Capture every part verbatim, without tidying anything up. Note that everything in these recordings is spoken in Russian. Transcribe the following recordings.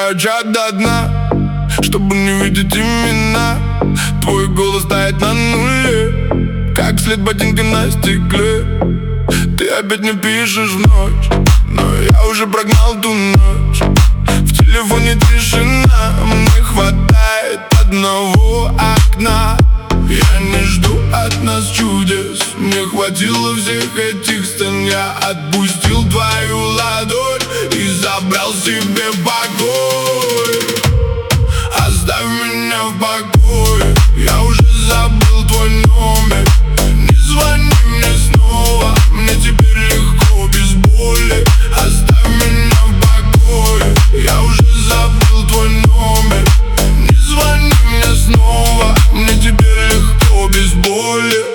очаг до дна, чтобы не видеть имена. Твой голос тает на нуле, как след ботинка на стекле. Ты опять не пишешь в ночь, но я уже прогнал ту ночь. В телефоне тишина, мне хватает одного окна. Я не жду от нас чудес, мне хватило всех этих сцен. Я отпустил твою ладонь и забрал себе покой. Оставь меня в покое, я уже забыл твой номер. Не звони мне снова, мне теперь легко без боли. Оставь меня в покое, я уже забыл твой номер. Не звони мне снова, мне теперь легко без боли.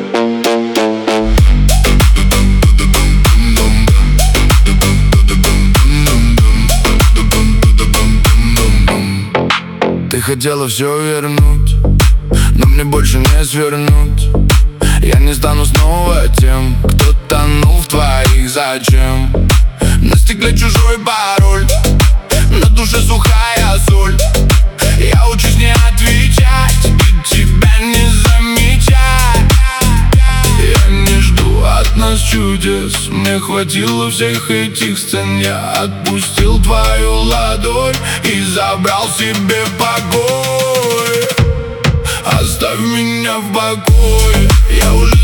Ты хотела все вернуть, но мне больше не свернуть. Я не стану снова тем, кто тонул в твоих зачем. На стекле чужой пароль, на душе сухая соль. Я учусь не отвечать и тебя не замечать. Я не жду от нас чудес, мне хватило всех этих сцен. Я отпустил твою ладонь и забрал себе покой. Оставь меня в покое, я уже